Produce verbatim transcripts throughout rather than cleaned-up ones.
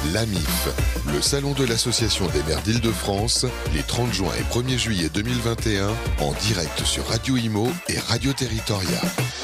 l'A M I F, le salon de l'Association des maires d'Île-de-France, les trente juin et premier juillet deux mille vingt et un, en direct sur Radio Imo et Radio Territoria.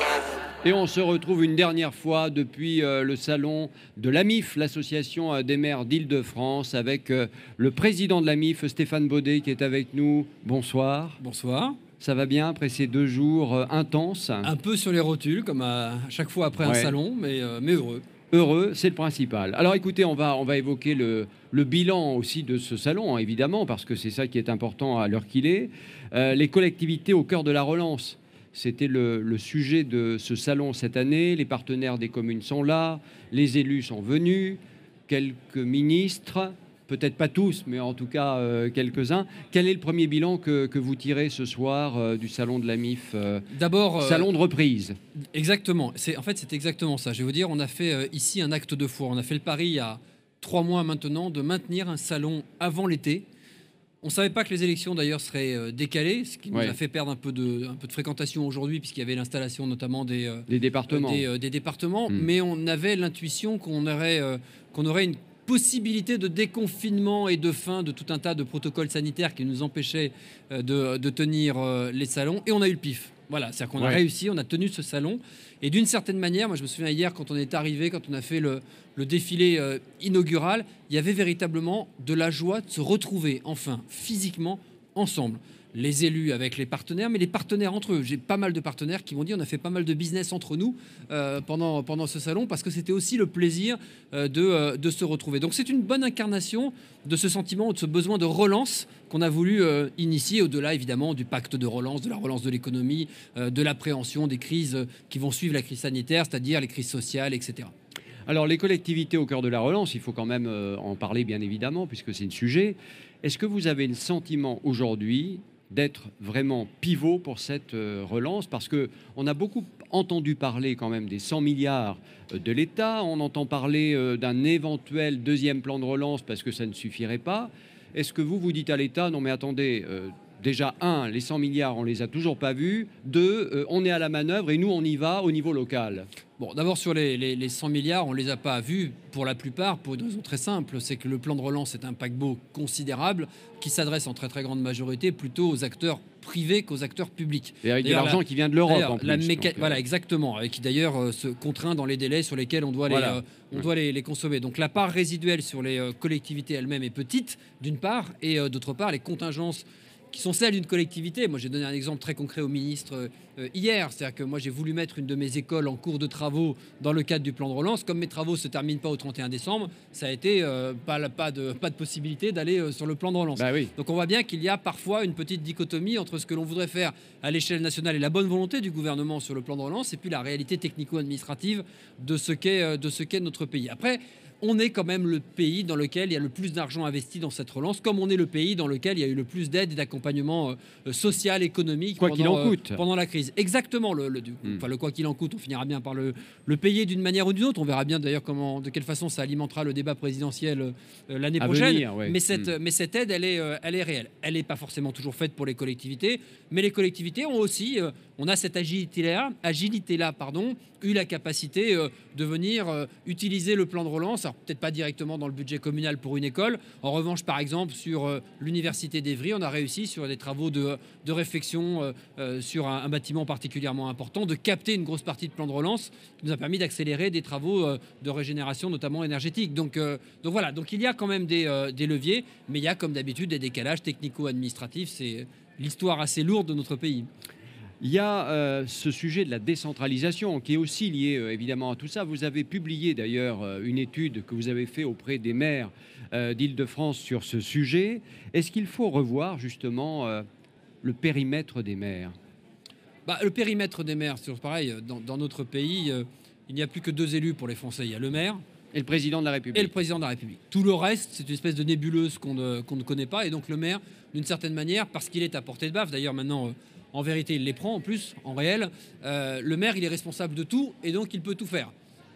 Et on se retrouve une dernière fois depuis euh, le salon de l'A M I F, l'Association euh, des maires d'Île-de-France, avec euh, le président de l'A M I F, Stéphane Baudet, qui est avec nous. Bonsoir. Bonsoir. Ça va bien après ces deux jours euh, intenses? Un peu sur les rotules, comme à chaque fois après ouais. un salon, mais, euh, mais heureux. Heureux, c'est le principal. Alors écoutez, on va, on va évoquer le, le bilan aussi de ce salon, hein, évidemment, parce que c'est ça qui est important à l'heure qu'il est. Euh, les collectivités au cœur de la relance. C'était le, le sujet de ce salon cette année. Les partenaires des communes sont là, les élus sont venus, quelques ministres, peut-être pas tous, mais en tout cas euh, quelques-uns. Quel est le premier bilan que, que vous tirez ce soir euh, du salon de l'A M I F euh, D'abord, euh, salon de reprise. Exactement. C'est, en fait, c'est exactement ça. Je vais vous dire, on a fait euh, ici un acte de foi. On a fait le pari il y a trois mois maintenant de maintenir un salon avant l'été. On ne savait pas que les élections, d'ailleurs, seraient euh, décalées, ce qui nous ouais. a fait perdre un peu de, un peu de fréquentation aujourd'hui, puisqu'il y avait l'installation notamment des, euh, des départements. Des, euh, des départements. Mmh. Mais on avait l'intuition qu'on aurait, euh, qu'on aurait une possibilité de déconfinement et de fin de tout un tas de protocoles sanitaires qui nous empêchaient euh, de, de tenir euh, les salons. Et on a eu le pif. Voilà, c'est-à-dire qu'on ouais. a réussi, on a tenu ce salon. Et d'une certaine manière, moi je me souviens hier quand on est arrivé, quand on a fait le, le défilé euh, inaugural, il y avait véritablement de la joie de se retrouver enfin physiquement ensemble. Les élus avec les partenaires, mais les partenaires entre eux. J'ai pas mal de partenaires qui m'ont dit on a fait pas mal de business entre nous euh, pendant, pendant ce salon parce que c'était aussi le plaisir euh, de, euh, de se retrouver. Donc c'est une bonne incarnation de ce sentiment, de ce besoin de relance qu'on a voulu euh, initier au-delà évidemment du pacte de relance, de la relance de l'économie, euh, de l'appréhension des crises qui vont suivre la crise sanitaire, c'est-à-dire les crises sociales, et cetera. Alors les collectivités au cœur de la relance, il faut quand même euh, en parler bien évidemment puisque c'est le sujet. Est-ce que vous avez le sentiment aujourd'hui d'être vraiment pivot pour cette euh, relance, parce qu'on a beaucoup entendu parler quand même des cent milliards de l'État, on entend parler euh, d'un éventuel deuxième plan de relance parce que ça ne suffirait pas. Est-ce que vous vous dites à l'État, non mais attendez, euh, déjà, un, les cent milliards, on les a toujours pas vus, deux, euh, on est à la manœuvre et nous, on y va au niveau local? Bon, d'abord sur les, les, les cent milliards, on ne les a pas vus pour la plupart, pour une raison très simple, c'est que le plan de relance est un paquebot considérable qui s'adresse en très très grande majorité plutôt aux acteurs privés qu'aux acteurs publics. Et avec de l'argent la, qui vient de l'Europe en plus. La méca- donc, voilà, exactement, et qui d'ailleurs euh, se contraint dans les délais sur lesquels on doit, voilà. les, euh, on ouais. doit les, les consommer. Donc la part résiduelle sur les euh, collectivités elles-mêmes est petite, d'une part, et euh, d'autre part, les contingences qui sont celles d'une collectivité. Moi, j'ai donné un exemple très concret au ministre euh, hier. C'est-à-dire que moi, j'ai voulu mettre une de mes écoles en cours de travaux dans le cadre du plan de relance. Comme mes travaux ne se terminent pas au trente et un décembre, ça a été euh, pas, pas, de, pas de possibilité d'aller euh, sur le plan de relance. Bah oui. Donc, on voit bien qu'il y a parfois une petite dichotomie entre ce que l'on voudrait faire à l'échelle nationale et la bonne volonté du gouvernement sur le plan de relance et puis la réalité technico-administrative de ce qu'est, euh, de ce qu'est notre pays. Après, on est quand même le pays dans lequel il y a le plus d'argent investi dans cette relance, comme on est le pays dans lequel il y a eu le plus d'aide et d'accompagnement euh, social, économique quoi pendant, qu'il en coûte. Euh, pendant la crise. Exactement, le, le, mm. enfin, le quoi qu'il en coûte, on finira bien par le, le payer d'une manière ou d'une autre. On verra bien d'ailleurs comment, de quelle façon ça alimentera le débat présidentiel euh, l'année à prochaine. Venir, ouais. mais, cette, mm. mais cette aide, elle est, euh, elle est réelle. Elle n'est pas forcément toujours faite pour les collectivités, mais les collectivités ont aussi, euh, on a cette agilité-là, agilité-là pardon, eu la capacité euh, de venir euh, utiliser le plan de relance, alors peut-être pas directement dans le budget communal pour une école. En revanche, par exemple, sur euh, l'université d'Évry, on a réussi sur des travaux de, de réflexion euh, euh, sur un, un bâtiment particulièrement important, de capter une grosse partie de plan de relance qui nous a permis d'accélérer des travaux euh, de régénération, notamment énergétique. Donc, euh, donc voilà, donc il y a quand même des, euh, des leviers, mais il y a comme d'habitude des décalages technico-administratifs. C'est l'histoire assez lourde de notre pays. Il y a euh, ce sujet de la décentralisation qui est aussi lié euh, évidemment à tout ça. Vous avez publié d'ailleurs euh, une étude que vous avez faite auprès des maires euh, d'Île-de-France sur ce sujet. Est-ce qu'il faut revoir justement euh, le périmètre des maires? bah, Le périmètre des maires, c'est pareil. Dans, dans notre pays, euh, il n'y a plus que deux élus pour les Français. Il y a le maire et le président de la République. Et le président de la République. Tout le reste, c'est une espèce de nébuleuse qu'on ne, qu'on ne connaît pas. Et donc le maire, d'une certaine manière, parce qu'il est à portée de baffe, d'ailleurs maintenant... Euh, En vérité, il les prend en plus, en réel. Euh, le maire, il est responsable de tout et donc il peut tout faire.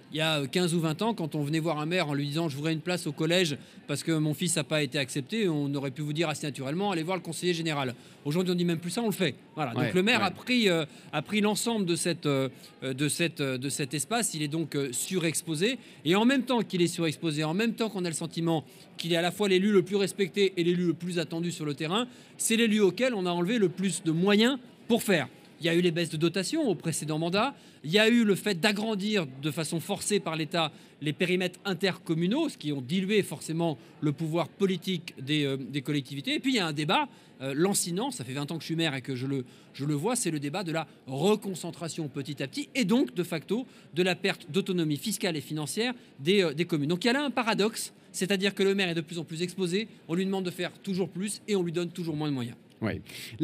il y a quinze ou vingt ans, quand on venait voir un maire en lui disant « je voudrais une place au collège parce que mon fils n'a pas été accepté », on aurait pu vous dire assez naturellement « allez voir le conseiller général ». Aujourd'hui, on dit même plus ça, on le fait. Voilà. Ouais, donc le maire ouais. a pris, euh, a pris l'ensemble de, cette, euh, de, cette, de cet espace, il est donc euh, surexposé. Et en même temps qu'il est surexposé, en même temps qu'on a le sentiment qu'il est à la fois l'élu le plus respecté et l'élu le plus attendu sur le terrain, c'est l'élu auquel on a enlevé le plus de moyens pour faire. Il y a eu les baisses de dotation au précédent mandat. Il y a eu le fait d'agrandir de façon forcée par l'État les périmètres intercommunaux, ce qui ont dilué forcément le pouvoir politique des, euh, des collectivités. Et puis il y a un débat euh, lancinant, ça fait vingt ans que je suis maire et que je le, je le vois, c'est le débat de la reconcentration petit à petit et donc de facto de la perte d'autonomie fiscale et financière des, euh, des communes. Donc il y a là un paradoxe, c'est-à-dire que le maire est de plus en plus exposé, on lui demande de faire toujours plus et on lui donne toujours moins de moyens. Oui.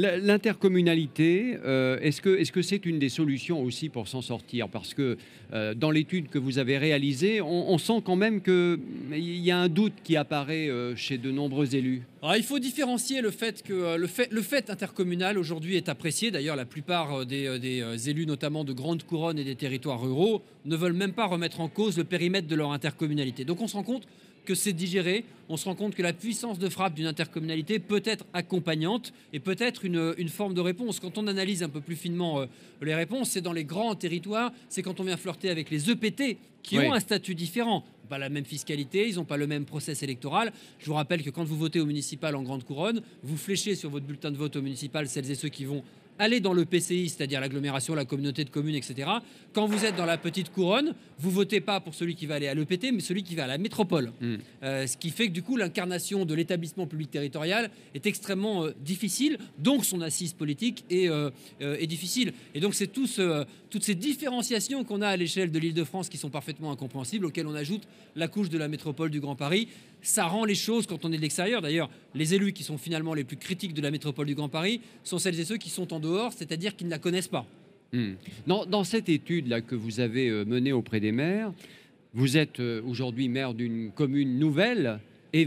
L'intercommunalité, euh, est-ce que est-ce que c'est une des solutions aussi pour s'en sortir? Parce que euh, dans l'étude que vous avez réalisée, on, on sent quand même qu'il y a un doute qui apparaît euh, chez de nombreux élus. Alors, il faut différencier le fait que euh, le fait, le fait intercommunal aujourd'hui est apprécié. D'ailleurs, la plupart des, des élus, notamment de grandes couronnes et des territoires ruraux, ne veulent même pas remettre en cause le périmètre de leur intercommunalité. Donc on se rend compte que c'est digéré, on se rend compte que la puissance de frappe d'une intercommunalité peut être accompagnante et peut être une, une forme de réponse. Quand on analyse un peu plus finement euh, les réponses, c'est dans les grands territoires, c'est quand on vient flirter avec les E P T qui Oui. ont un statut différent. Pas la même fiscalité, ils n'ont pas le même process électoral. Je vous rappelle que quand vous votez au municipal en grande couronne, vous fléchez sur votre bulletin de vote au municipal celles et ceux qui vont aller dans le P C I, c'est-à-dire l'agglomération, la communauté de communes, et cetera. Quand vous êtes dans la petite couronne, vous votez pas pour celui qui va aller à l'E P T, mais celui qui va à la métropole. Mm. Euh, ce qui fait que du coup, l'incarnation de l'établissement public territorial est extrêmement euh, difficile, donc son assise politique est, euh, euh, est difficile. Et donc c'est tout ce, toutes ces différenciations qu'on a à l'échelle de l'Île-de-France qui sont parfaitement incompréhensibles, auxquelles on ajoute la couche de la métropole du Grand Paris. Ça rend les choses, quand on est de l'extérieur, d'ailleurs, les élus qui sont finalement les plus critiques de la métropole du Grand Paris sont celles et ceux qui sont en dehors, c'est-à-dire qui ne la connaissent pas. Mmh. Dans, dans cette étude-là que vous avez euh, menée auprès des maires, vous êtes euh, aujourd'hui maire d'une commune nouvelle,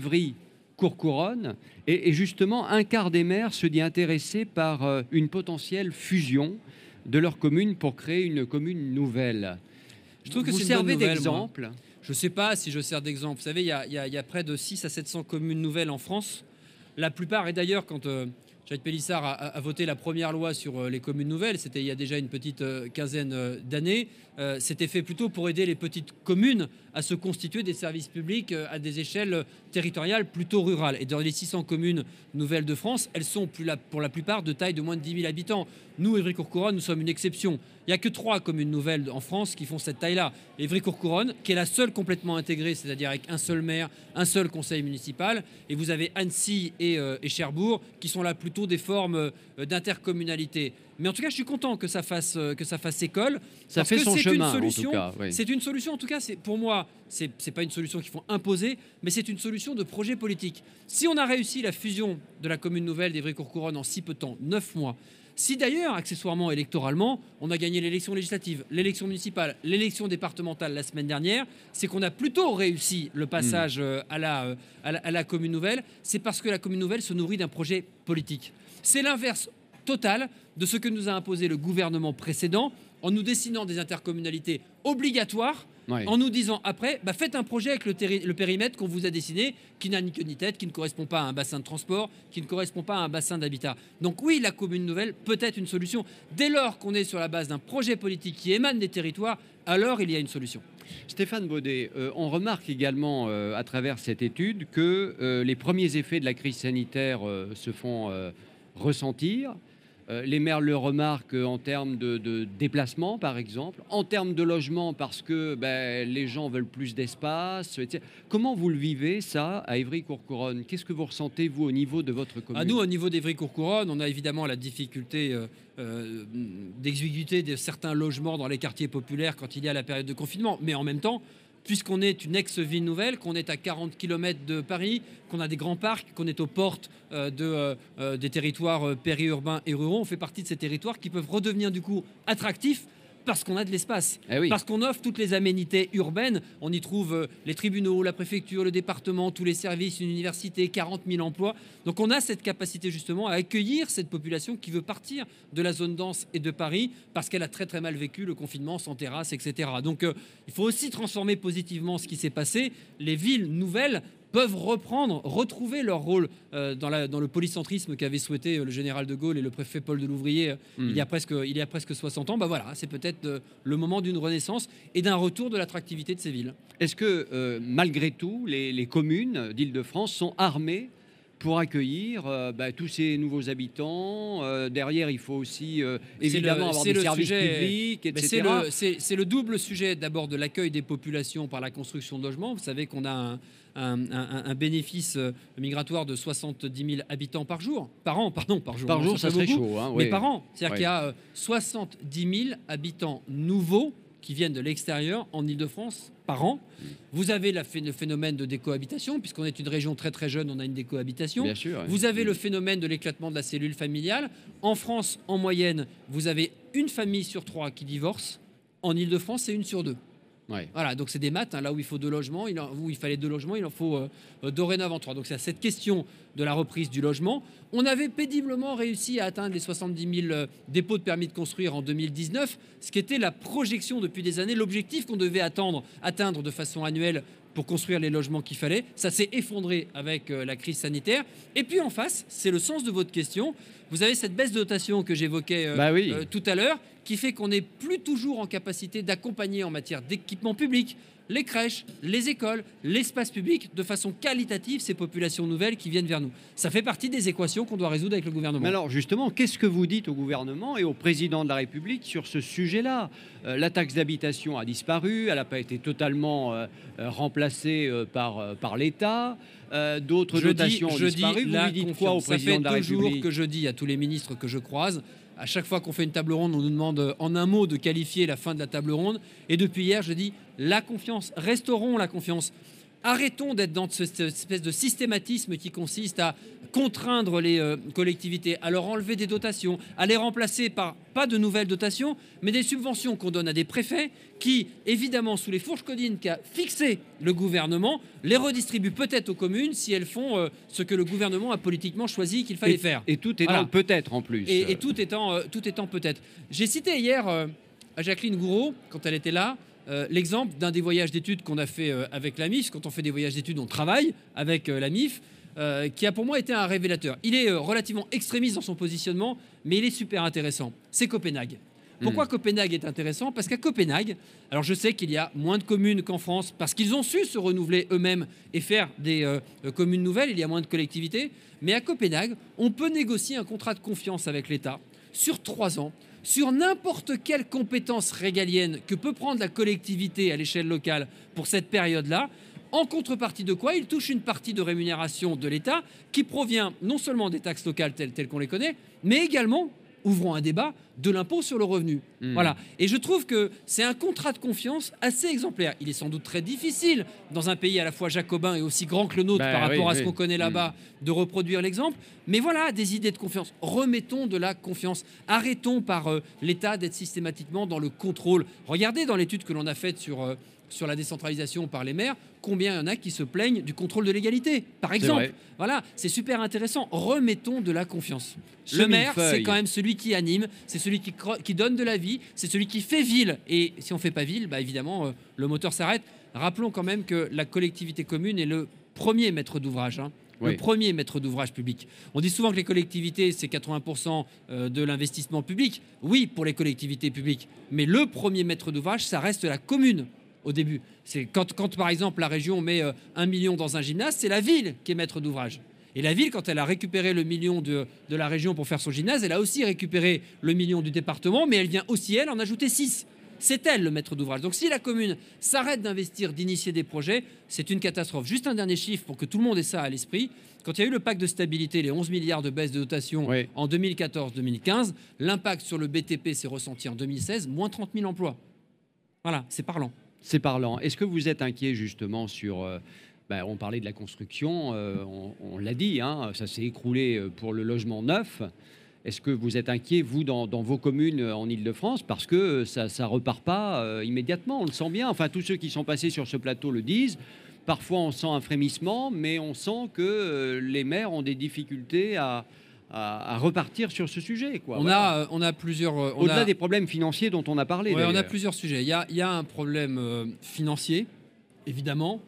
Évry-Courcouronnes, et, et justement, un quart des maires se dit intéressé par euh, une potentielle fusion de leur commune pour créer une commune nouvelle. Je trouve que vous c'est servez une bonne d'exemple. Moi. Je ne sais pas si je sers d'exemple. Vous savez, il y, y, y a près de six à sept cents communes nouvelles en France. La plupart, et d'ailleurs, quand euh, Jacques Pélissard a, a voté la première loi sur euh, les communes nouvelles, c'était il y a déjà une petite euh, quinzaine euh, d'années, euh, c'était fait plutôt pour aider les petites communes à se constituer des services publics euh, à des échelles territoriales plutôt rurales. Et dans les six cents communes nouvelles de France, elles sont plus la, pour la plupart de taille de moins de dix mille habitants. Nous, Évry-Courcouronnes, nous sommes une exception. Il n'y a que trois communes nouvelles en France qui font cette taille-là. Évry-Courcouronnes, qui est la seule complètement intégrée, c'est-à-dire avec un seul maire, un seul conseil municipal. Et vous avez Annecy et, euh, et Cherbourg, qui sont là plutôt des formes euh, d'intercommunalité. Mais en tout cas, je suis content que ça fasse, euh, que ça fasse école. Ça fait son chemin, une solution, en tout cas. Oui. C'est une solution, en tout cas, c'est, pour moi, ce n'est pas une solution qu'il faut imposer, mais c'est une solution de projet politique. Si on a réussi la fusion de la commune nouvelle d'Évry-Courcouronnes en si peu de temps, neuf mois, si d'ailleurs, accessoirement électoralement, on a gagné l'élection législative, l'élection municipale, l'élection départementale la semaine dernière, c'est qu'on a plutôt réussi le passage mmh. à, la, à, la, à la commune nouvelle, c'est parce que la commune nouvelle se nourrit d'un projet politique. C'est l'inverse total de ce que nous a imposé le gouvernement précédent en nous dessinant des intercommunalités obligatoires, ouais. en nous disant après, bah faites un projet avec le, terri- le périmètre qu'on vous a dessiné, qui n'a ni queue ni tête, qui ne correspond pas à un bassin de transport, qui ne correspond pas à un bassin d'habitat. Donc oui, la commune nouvelle peut être une solution. Dès lors qu'on est sur la base d'un projet politique qui émane des territoires, alors il y a une solution. Stéphane Baudet, euh, on remarque également euh, à travers cette étude que euh, les premiers effets de la crise sanitaire euh, se font euh, ressentir. Euh, les maires le remarquent en termes de, de déplacement, par exemple, en termes de logement, parce que ben, les gens veulent plus d'espace, et cetera. Comment vous le vivez, ça, à Évry-Courcouronnes? Qu'est-ce que vous ressentez, vous, au niveau de votre commune? À nous, au niveau d'Évry-Courcouronnes, on a évidemment la difficulté euh, euh, d'exiguïté de certains logements dans les quartiers populaires quand il y a la période de confinement. Mais en même temps, puisqu'on est une ex-ville nouvelle, qu'on est à quarante kilomètres de Paris, qu'on a des grands parcs, qu'on est aux portes euh, de, euh, des territoires euh, périurbains et ruraux, on fait partie de ces territoires qui peuvent redevenir du coup attractifs parce qu'on a de l'espace, Eh oui. parce qu'on offre toutes les aménités urbaines. On y trouve euh, les tribunaux, la préfecture, le département, tous les services, une université, quarante mille emplois. Donc on a cette capacité justement à accueillir cette population qui veut partir de la zone dense et de Paris parce qu'elle a très très mal vécu le confinement sans terrasse, et cetera. Donc euh, il faut aussi transformer positivement ce qui s'est passé. Les villes nouvelles peuvent reprendre, retrouver leur rôle euh, dans, la, dans le polycentrisme qu'avait souhaité euh, le général de Gaulle et le préfet Paul Delouvrier euh, mmh. il, y a presque, il y a presque soixante ans. Bah voilà, c'est peut-être euh, le moment d'une renaissance et d'un retour de l'attractivité de ces villes. Est-ce que, euh, malgré tout, les, les communes d'Île-de-France sont armées pour accueillir euh, bah, tous ces nouveaux habitants? euh, Derrière, il faut aussi euh, évidemment le, avoir des services sujet, publics, et cetera. C'est le, le double sujet d'abord de l'accueil des populations par la construction de logements. Vous savez qu'on a un, un, un, un bénéfice migratoire de soixante-dix mille habitants par jour. Par an, pardon, par jour. Par non, jour, ça, ça serait beaucoup, chaud. Hein, mais oui. par an. C'est-à-dire oui. qu'il y a euh, soixante-dix mille habitants nouveaux qui viennent de l'extérieur en Île-de-France par an. Mmh. Vous avez la, le phénomène de décohabitation, puisqu'on est une région très très jeune, on a une décohabitation. Bien sûr, oui. Vous avez mmh. le phénomène de l'éclatement de la cellule familiale. En France, en moyenne, vous avez une famille sur trois qui divorce. En Île-de-France, c'est une sur deux. Ouais. Voilà, donc c'est des maths, hein, là où il faut deux logements, il en, où il fallait deux logements, il en faut euh, euh, dorénavant trois. Donc c'est à cette question de la reprise du logement. On avait péniblement réussi à atteindre les soixante-dix mille euh, dépôts de permis de construire en deux mille dix-neuf, ce qui était la projection depuis des années, l'objectif qu'on devait attendre, atteindre de façon annuelle pour construire les logements qu'il fallait. Ça s'est effondré avec euh, la crise sanitaire. Et puis en face, c'est le sens de votre question, vous avez cette baisse de dotation que j'évoquais euh, bah oui. euh, tout à l'heure, qui fait qu'on n'est plus toujours en capacité d'accompagner en matière d'équipement public les crèches, les écoles, l'espace public, de façon qualitative, ces populations nouvelles qui viennent vers nous. Ça fait partie des équations qu'on doit résoudre avec le gouvernement. Mais alors justement, qu'est-ce que vous dites au gouvernement et au président de la République sur ce sujet-là? euh, La taxe d'habitation a disparu, elle n'a pas été totalement euh, remplacée euh, par, euh, par l'État. Euh, D'autres dotations dis, ont je disparu. Dis vous lui dites quoi au président de la République? Ça fait deux jours que je dis à tous les ministres que je croise, à chaque fois qu'on fait une table ronde, on nous demande en un mot de qualifier la fin de la table ronde. Et depuis hier, je dis la confiance. Restaurons la confiance. Arrêtons d'être dans cette espèce de systématisme qui consiste à contraindre les euh, collectivités, à leur enlever des dotations, à les remplacer par pas de nouvelles dotations, mais des subventions qu'on donne à des préfets qui, évidemment, sous les fourches codines qu'a fixé le gouvernement, les redistribuent peut-être aux communes si elles font euh, ce que le gouvernement a politiquement choisi qu'il fallait et, faire. Et tout étant voilà. peut-être en plus. Et, et tout étant, euh, tout étant peut-être. J'ai cité hier euh, à Jacqueline Gouraud, quand elle était là, Euh, l'exemple d'un des voyages d'études qu'on a fait euh, avec la M I F. Quand on fait des voyages d'études, on travaille avec euh, la M I F, euh, qui a pour moi été un révélateur. Il est euh, relativement extrémiste dans son positionnement, mais il est super intéressant. C'est Copenhague. Pourquoi mmh. Copenhague est intéressant? Parce qu'à Copenhague, alors je sais qu'il y a moins de communes qu'en France, parce qu'ils ont su se renouveler eux-mêmes et faire des euh, communes nouvelles, il y a moins de collectivités, mais à Copenhague, on peut négocier un contrat de confiance avec l'État sur trois ans, sur n'importe quelle compétence régalienne que peut prendre la collectivité à l'échelle locale pour cette période-là, en contrepartie de quoi il touche une partie de rémunération de l'État qui provient non seulement des taxes locales telles, telles qu'on les connaît, mais également, ouvrons un débat, de l'impôt sur le revenu. Mmh. Voilà. Et je trouve que c'est un contrat de confiance assez exemplaire. Il est sans doute très difficile, dans un pays à la fois jacobin et aussi grand que le nôtre, bah, par rapport oui, à ce oui. qu'on connaît là-bas, mmh. de reproduire l'exemple. Mais voilà, des idées de confiance. Remettons de la confiance. Arrêtons par euh, l'État d'être systématiquement dans le contrôle. Regardez dans l'étude que l'on a faite sur... Euh, sur la décentralisation par les maires, combien il y en a qui se plaignent du contrôle de l'égalité, par exemple. Voilà, c'est super intéressant. Remettons de la confiance. Le maire, c'est quand même celui qui anime, c'est celui qui, qui donne de la vie, c'est celui qui fait ville. Et si on ne fait pas ville, bah évidemment, euh, le moteur s'arrête. Rappelons quand même que la collectivité commune est le premier maître d'ouvrage, hein. Oui. Le premier maître d'ouvrage public. On dit souvent que les collectivités, c'est quatre-vingts pour cent de l'investissement public. Oui, pour les collectivités publiques. Mais le premier maître d'ouvrage, ça reste la commune. Au début, c'est quand, quand par exemple la région met euh, un million dans un gymnase, c'est la ville qui est maître d'ouvrage. Et la ville, quand elle a récupéré le million de, de la région pour faire son gymnase, elle a aussi récupéré le million du département, mais elle vient aussi, elle, en ajouter six. C'est elle le maître d'ouvrage. Donc si la commune s'arrête d'investir, d'initier des projets, c'est une catastrophe. Juste un dernier chiffre pour que tout le monde ait ça à l'esprit. Quand il y a eu le pacte de stabilité, les onze milliards de baisse de dotation oui. en deux mille quatorze deux mille quinze, l'impact sur le B T P s'est ressenti en deux mille seize, moins trente mille emplois. Voilà, c'est parlant. C'est parlant. Est-ce que vous êtes inquiet justement sur... Euh, ben, on parlait de la construction, euh, on, on l'a dit, hein, ça s'est écroulé pour le logement neuf. Est-ce que vous êtes inquiet, vous, dans, dans vos communes en Île-de-France, parce que ça ne repart pas euh, immédiatement, on le sent bien. Enfin, tous ceux qui sont passés sur ce plateau le disent. Parfois, on sent un frémissement, mais on sent que euh, les maires ont des difficultés à, à, à repartir sur ce sujet, quoi. On, Voilà. a, on a plusieurs... on Au-delà a... des problèmes financiers dont on a parlé. Ouais, on a d'ailleurs. plusieurs sujets. Il y a, il y a un problème euh, financier, évidemment,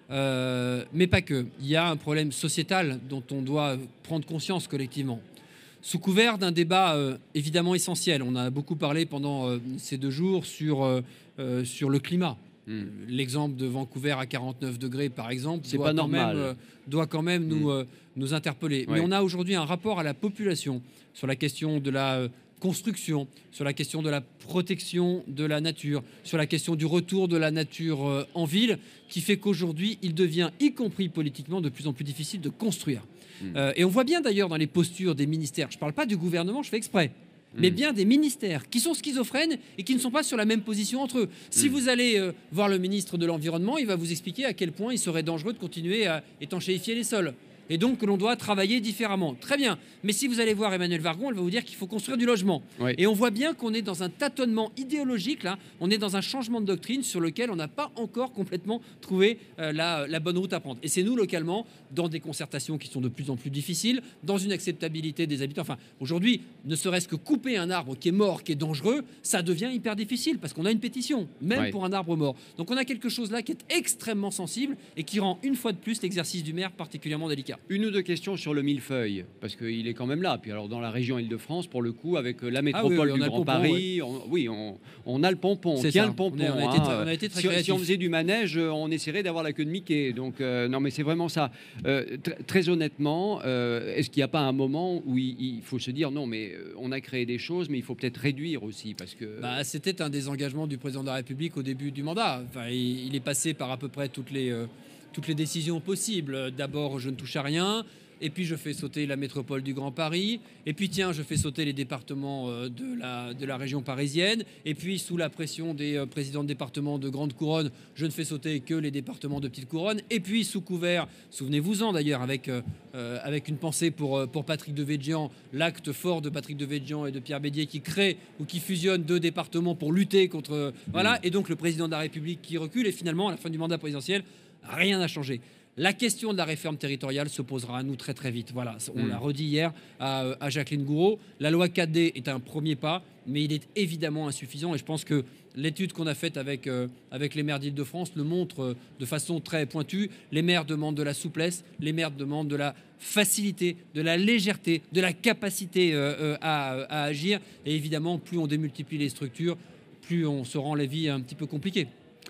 euh, mais pas que. Il y a un problème sociétal dont on doit prendre conscience collectivement. Sous couvert d'un débat euh, évidemment essentiel, on a beaucoup parlé pendant euh, ces deux jours sur, euh, euh, sur le climat. Mmh. L'exemple de Vancouver à quarante-neuf degrés, par exemple, c'est doit, pas quand normal. même, euh, doit quand même nous, mmh. euh, nous interpeller. Ouais. Mais on a aujourd'hui un rapport à la population sur la question de la... Euh, construction, sur la question de la protection de la nature, sur la question du retour de la nature euh, en ville, qui fait qu'aujourd'hui, il devient, y compris politiquement, de plus en plus difficile de construire. Mmh. Euh, et on voit bien d'ailleurs dans les postures des ministères, je ne parle pas du gouvernement, je fais exprès, mmh. mais bien des ministères qui sont schizophrènes et qui ne sont pas sur la même position entre eux. Si mmh. vous allez euh, voir le ministre de l'Environnement, il va vous expliquer à quel point il serait dangereux de continuer à étanchéifier les sols. Et donc que l'on doit travailler différemment. Très bien. Mais si vous allez voir Emmanuelle Wargon, elle va vous dire qu'il faut construire du logement. Oui. Et on voit bien qu'on est dans un tâtonnement idéologique, là. On est dans un changement de doctrine sur lequel on n'a pas encore complètement trouvé euh, la, la bonne route à prendre. Et c'est nous, localement, dans des concertations qui sont de plus en plus difficiles, dans une acceptabilité des habitants. Enfin, aujourd'hui, ne serait-ce que couper un arbre qui est mort, qui est dangereux, ça devient hyper difficile parce qu'on a une pétition, même oui. pour un arbre mort. Donc on a quelque chose là qui est extrêmement sensible et qui rend une fois de plus l'exercice du maire particulièrement délicat. Une ou deux questions sur le millefeuille, parce qu'il est quand même là. Puis alors dans la région Île-de-France, pour le coup, avec la métropole ah oui, oui, du Grand pompon, Paris, ouais. on, oui, on, on a le pompon, on tient ça. le pompon. On, est, on, a hein. été, on a été très si, si on faisait du manège, on essaierait d'avoir la queue de Mickey. Donc euh, non, mais c'est vraiment ça. Euh, tr- très honnêtement, euh, est-ce qu'il n'y a pas un moment où il, il faut se dire non, mais on a créé des choses, mais il faut peut-être réduire aussi, parce que bah, c'était un des engagements du président de la République au début du mandat. Enfin, il, il est passé par à peu près toutes les euh, toutes les décisions possibles. D'abord, je ne touche à rien. Et puis je fais sauter la métropole du Grand Paris, et puis tiens, je fais sauter les départements de la, de la région parisienne, et puis sous la pression des présidents de départements de Grande Couronne, je ne fais sauter que les départements de Petite Couronne, et puis sous couvert, souvenez-vous-en d'ailleurs, avec, euh, avec une pensée pour, pour Patrick Devedjian, l'acte fort de Patrick Devedjian et de Pierre Bédier qui crée ou qui fusionne deux départements pour lutter contre... Voilà, et donc le président de la République qui recule, et finalement, à la fin du mandat présidentiel, rien n'a changé. La question de la réforme territoriale se posera à nous très très vite. Voilà, on mmh. l'a redit hier à, à Jacqueline Gouraud. La loi quatre D est un premier pas, mais il est évidemment insuffisant. Et je pense que l'étude qu'on a faite avec, euh, avec les maires d'Île-de-France le montre euh, de façon très pointue. Les maires demandent de la souplesse, les maires demandent de la facilité, de la légèreté, de la capacité euh, euh, à, à agir. Et évidemment, plus on démultiplie les structures, plus on se rend la vie un petit peu compliquée.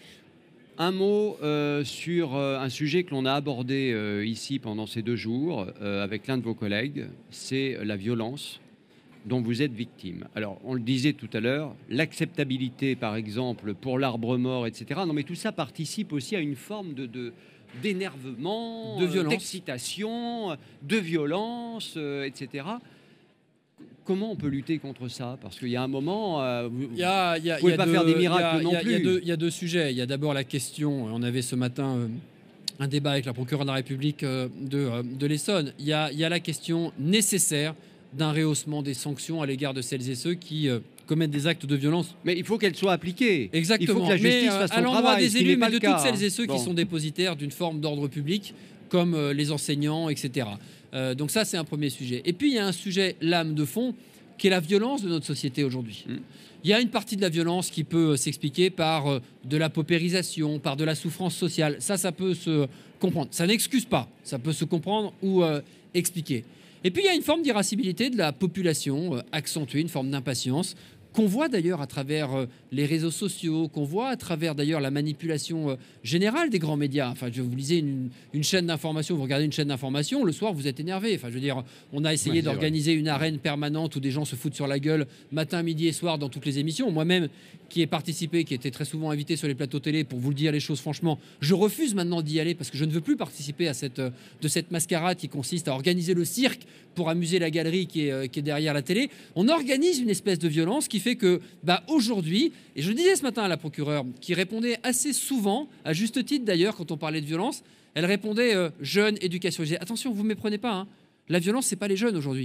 Un mot euh, sur euh, un sujet que l'on a abordé euh, ici pendant ces deux jours euh, avec l'un de vos collègues, c'est la violence dont vous êtes victime. Alors, on le disait tout à l'heure, l'acceptabilité, par exemple, pour l'arbre mort, et cetera. Non, mais tout ça participe aussi à une forme de, de, d'énervement, de violence, d'excitation, de violence, euh, et cetera. Comment on peut lutter contre ça? Parce qu'il y a un moment, euh, vous ne pouvez pas deux, faire des miracles a, non y a, plus. Il y, y a deux sujets. Il y a d'abord la question, on avait ce matin euh, un débat avec la procureure de la République euh, de, euh, de l'Essonne. Il y, a, y a la question nécessaire d'un rehaussement des sanctions à l'égard de celles et ceux qui euh, commettent des actes de violence. Mais il faut qu'elles soient appliquées. Exactement. Il faut que la justice mais, fasse son à l'endroit travail, des élus, mais de cas, toutes celles et ceux bon. qui sont dépositaires d'une forme d'ordre public, comme euh, les enseignants, et cetera. Euh, donc ça, c'est un premier sujet. Et puis, il y a un sujet, lame de fond, qui est la violence de notre société aujourd'hui. Mmh. Il y a une partie de la violence qui peut s'expliquer par euh, de la paupérisation, par de la souffrance sociale. Ça, ça peut se comprendre. Ça n'excuse pas. Ça peut se comprendre ou euh, expliquer. Et puis, il y a une forme d'irascibilité de la population euh, accentuée, une forme d'impatience qu'on voit d'ailleurs à travers euh, les réseaux sociaux, qu'on voit à travers d'ailleurs la manipulation euh, générale des grands médias. Enfin, je vous lisais une, une chaîne d'information, vous regardez une chaîne d'information, le soir vous êtes énervé. Enfin, je veux dire, on a essayé ouais, d'organiser vrai. une arène permanente où des gens se foutent sur la gueule matin, midi et soir dans toutes les émissions. Moi-même, qui ai participé, qui était très souvent invité sur les plateaux télé, pour vous le dire les choses franchement, je refuse maintenant d'y aller parce que je ne veux plus participer à cette, de cette mascarade qui consiste à organiser le cirque pour amuser la galerie qui est, qui est derrière la télé. On organise une espèce de violence qui fait que bah, aujourd'hui, et je le disais ce matin à la procureure, qui répondait assez souvent, à juste titre d'ailleurs, quand on parlait de violence, elle répondait euh, « jeunes, éducation ». Je disais « attention, vous ne méprenez pas, hein. La violence, ce n'est pas les jeunes aujourd'hui.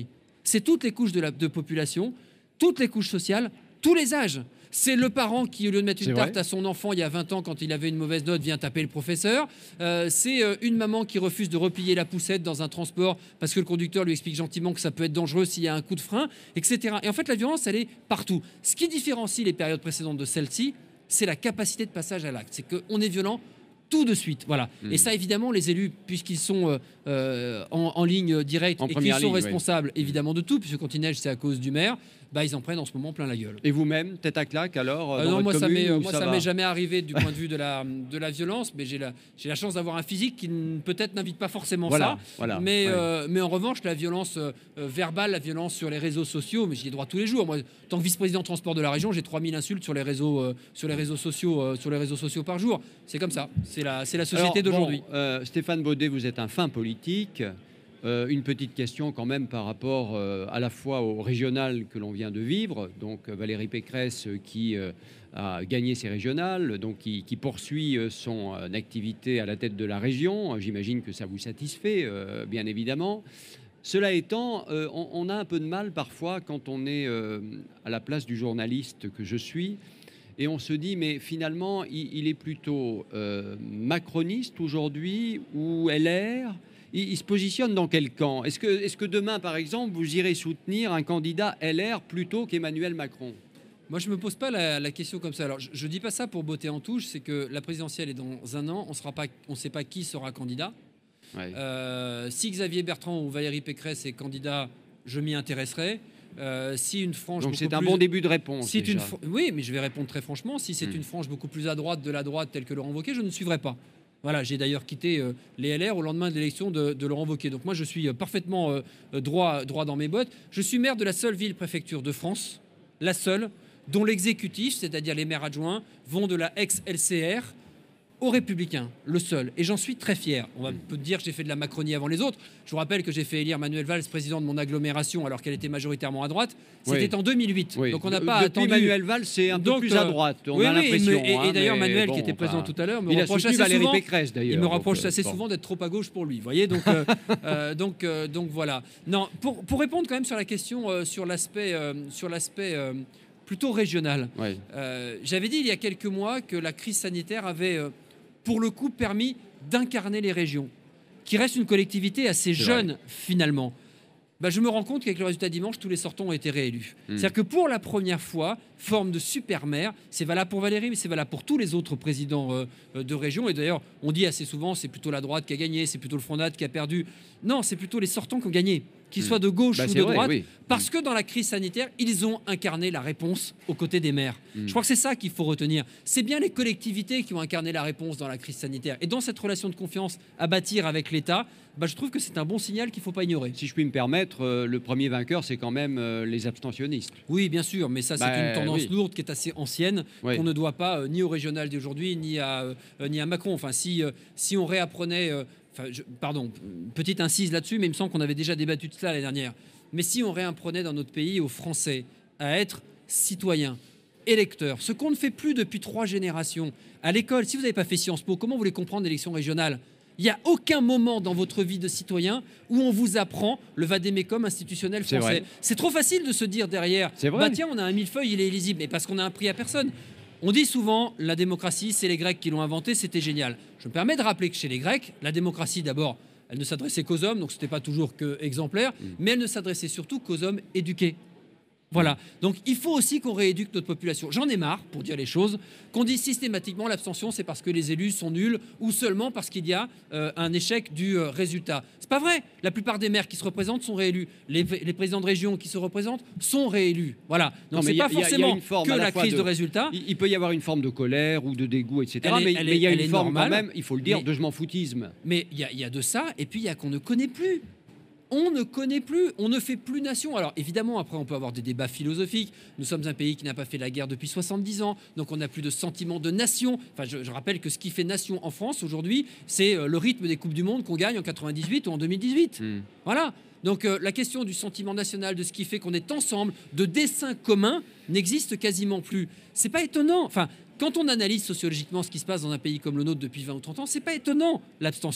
c'est toutes les couches de la de population, toutes les couches sociales, tous les âges. C'est le parent qui, au lieu de mettre une C'est tarte vrai. à son enfant il y a vingt ans quand il avait une mauvaise note, vient taper le professeur. Euh, c'est euh, une maman qui refuse de replier la poussette dans un transport parce que le conducteur lui explique gentiment que ça peut être dangereux s'il y a un coup de frein, et cetera. Et en fait, la violence, elle est partout. Ce qui différencie les périodes précédentes de celle-ci, c'est la capacité de passage à l'acte. C'est qu'on est violent tout de suite. Voilà. Mmh. Et ça, évidemment, les élus, puisqu'ils sont euh, euh, en, en ligne directe En et qu'ils première sont ligne, oui. responsables, évidemment, de tout, puisque quand il neige, c'est à cause du maire, bah, ils en prennent en ce moment plein la gueule. Et vous-même, tête à claque alors Euh, dans non, votre moi, ça commune, m'est, ou moi, ça ça va m'est jamais arrivé du point de vue de la, de la violence, mais j'ai la, j'ai la chance d'avoir un physique qui n- peut-être n'invite pas forcément Voilà, ça. voilà, mais, ouais. euh, mais en revanche, la violence euh, euh, verbale, la violence sur les réseaux sociaux, mais j'y ai droit tous les jours. Moi, tant que vice-président transport de la région, j'ai trois mille insultes sur les réseaux, euh, sur les réseaux sociaux, euh, sur les réseaux sociaux par jour. C'est comme ça. C'est la, c'est la société Alors, d'aujourd'hui. bon, euh, Stéphane Baudet, vous êtes un fin politique. Euh, une petite question quand même par rapport euh, à la fois au régional que l'on vient de vivre. Donc euh, Valérie Pécresse euh, qui euh, a gagné ses régionales, donc qui, qui poursuit euh, son euh, activité à la tête de la région. J'imagine que ça vous satisfait, euh, bien évidemment. Cela étant, euh, on, on a un peu de mal parfois quand on est euh, à la place du journaliste que je suis. Et on se dit, mais finalement, il, il est plutôt euh, macroniste aujourd'hui ou L R. Il, il se positionne dans quel camp? Est-ce que, est-ce que demain, par exemple, vous irez soutenir un candidat L R plutôt qu'Emmanuel Macron? Moi, je me pose pas la, la question comme ça. Alors, je, ne dis pas ça pour botter en touche. C'est que la présidentielle est dans un an. On sera pas, on sait pas qui sera candidat. Ouais. Euh, si Xavier Bertrand ou Valérie Pécresse est candidat, je m'y intéresserai. Euh, si une frange Donc beaucoup c'est un plus- bon début de réponse. si déjà. une fr- oui, mais je vais répondre très franchement. Si c'est Hmm. une frange beaucoup plus à droite de la droite telle que Laurent Wauquiez, je ne suivrai pas. Voilà, j'ai d'ailleurs quitté euh, les L R au lendemain de l'élection de, de Laurent Wauquiez. Donc moi, je suis euh, parfaitement euh, droit, droit dans mes bottes. Je suis maire de la seule ville-préfecture de France, la seule, dont l'exécutif, c'est-à-dire les maires adjoints, vont de la ex-L C R aux Républicains, le seul. Et j'en suis très fier. On va peut dire que j'ai fait de la Macronie avant les autres. Je vous rappelle que j'ai fait élire Manuel Valls président de mon agglomération alors qu'elle était majoritairement à droite. C'était Oui. en deux mille huit. Oui. Donc on n'a pas Depuis attendu. Manuel Valls, c'est un Donc, peu plus à euh, droite. On oui, a oui, l'impression. et, et hein, d'ailleurs, mais Manuel, bon, qui était présent enfin, tout à l'heure, me il a reproche soutenu assez Valérie souvent. Pécresse d'ailleurs. Il me donc, reproche euh, assez bon. souvent d'être trop à gauche pour lui. Vous voyez, donc, euh, euh, donc, euh, donc voilà. Non, pour, pour répondre quand même sur la question euh, sur l'aspect, euh, sur l'aspect euh, plutôt régional. Ouais. Euh, j'avais dit il y a quelques mois que la crise sanitaire avait, euh, pour le coup, permis d'incarner les régions, qui reste une collectivité assez C'est jeune vrai. finalement. Bah, je me rends compte qu'avec le résultat dimanche, tous les sortants ont été réélus. Mm. C'est-à-dire que pour la première fois, forme de super maire, c'est valable pour Valérie, mais c'est valable pour tous les autres présidents euh, de région. Et d'ailleurs, on dit assez souvent, c'est plutôt la droite qui a gagné, c'est plutôt le Front National qui a perdu. Non, c'est plutôt les sortants qui ont gagné, qu'ils Mm. soient de gauche Bah, ou c'est de vrai, droite, oui. parce que dans la crise sanitaire, ils ont incarné la réponse aux côtés des maires. Mm. Je crois que c'est ça qu'il faut retenir. C'est bien les collectivités qui ont incarné la réponse dans la crise sanitaire. Et dans cette relation de confiance à bâtir avec l'État, bah, je trouve que c'est un bon signal qu'il ne faut pas ignorer. Si je puis me permettre, euh, le premier vainqueur, c'est quand même euh, les abstentionnistes. Oui, bien sûr, mais ça, c'est Bah, une tendance oui. lourde qui est assez ancienne, Oui. qu'on ne doit pas euh, ni au régional d'aujourd'hui, ni à, euh, ni à Macron. Enfin, si, euh, si on réapprenait... euh, enfin, je- pardon, petite incise là-dessus, mais il me semble qu'on avait déjà débattu de cela l'année dernière. Mais si on réapprenait dans notre pays aux Français à être citoyens, électeurs, ce qu'on ne fait plus depuis trois générations, à l'école, si vous n'avez pas fait Sciences Po, comment vous voulez comprendre l'élection régionale ? Il n'y a aucun moment dans votre vie de citoyen où on vous apprend le vadémécum institutionnel C'est français. vrai. C'est trop facile de se dire derrière, C'est vrai. bah tiens, on a un millefeuille, il est illisible, mais parce qu'on a un prix à personne. On dit souvent, la démocratie, c'est les Grecs qui l'ont inventé, c'était génial. Je me permets de rappeler que chez les Grecs, la démocratie, d'abord, elle ne s'adressait qu'aux hommes, donc ce n'était pas toujours que exemplaire, Mm. mais elle ne s'adressait surtout qu'aux hommes éduqués. Voilà. Donc il faut aussi qu'on rééduque notre population. J'en ai marre, pour dire les choses, qu'on dise systématiquement l'abstention, c'est parce que les élus sont nuls ou seulement parce qu'il y a euh, un échec du euh, résultat. C'est pas vrai. La plupart des maires qui se représentent sont réélus. Les, les présidents de région qui se représentent sont réélus. Voilà. Non, Donc mais c'est il y a- pas il y a- il y a forcément une forme que à la la fois crise de- de résultats. Il, il peut y avoir une forme de colère ou de dégoût, et cetera. Elle est- mais, elle mais est- il y a elle une est forme normale. quand même, il faut le dire, Mais- de je m'en foutisme. Mais il y, a- il y a de ça, et puis il y a qu'on ne connaît plus. On ne connaît plus, on ne fait plus nation. Alors évidemment, après, on peut avoir des débats philosophiques. Nous sommes un pays qui n'a pas fait la guerre depuis soixante-dix ans, donc on n'a plus de sentiment de nation. Enfin, je, je rappelle que ce qui fait nation en France aujourd'hui, c'est euh, le rythme des Coupes du Monde qu'on gagne en quatre-vingt-dix-huit ou en deux mille dix-huit. Mm. Voilà. Donc euh, la question du sentiment national, de ce qui fait qu'on est ensemble, de dessein commun, n'existe quasiment plus. C'est pas étonnant. Enfin, quand on analyse sociologiquement ce qui se passe dans un pays comme le nôtre depuis vingt ou trente ans, c'est pas étonnant l'abstention.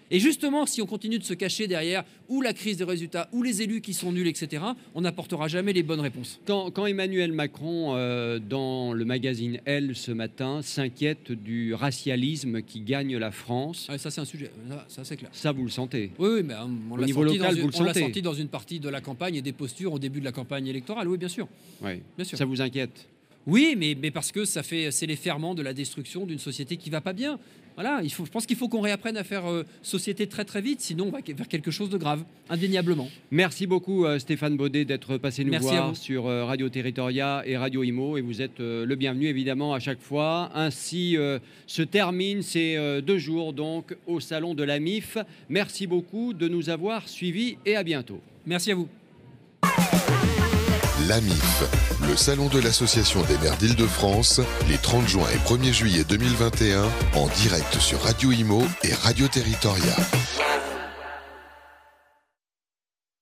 Et justement, si on continue de se cacher derrière ou la crise des résultats, ou les élus qui sont nuls, et cetera, on n'apportera jamais les bonnes réponses. Quand, quand Emmanuel Macron, euh, dans le magazine Elle ce matin, s'inquiète du racialisme qui gagne la France, Ah, ça c'est un sujet, ça, ça, c'est clair. ça vous le sentez? Oui, oui, mais on Au l'a niveau senti, local, dans, vous une, le on l'a sentez senti dans une partie de la campagne et des postures au début de la campagne électorale, oui, bien sûr. Oui. Bien sûr. Ça vous inquiète? Oui, mais, mais parce que ça fait, c'est les ferments de la destruction d'une société qui va pas bien. Voilà, il faut, je pense qu'il faut qu'on réapprenne à faire euh, société très très vite, sinon on va vers quelque chose de grave, indéniablement. Merci beaucoup euh, Stéphane Baudet d'être passé nous Merci à voir vous. sur euh, Radio Territoria et Radio Imo, et vous êtes euh, le bienvenu évidemment à chaque fois. Ainsi euh, se terminent ces euh, deux jours donc au Salon de la M I F. Merci beaucoup de nous avoir suivis et à bientôt. Merci à vous. L'A M I F, le salon de l'Association des maires d'Île-de-France, les trente juin et premier juillet deux mille vingt et un, en direct sur Radio Imo et Radio Territoria.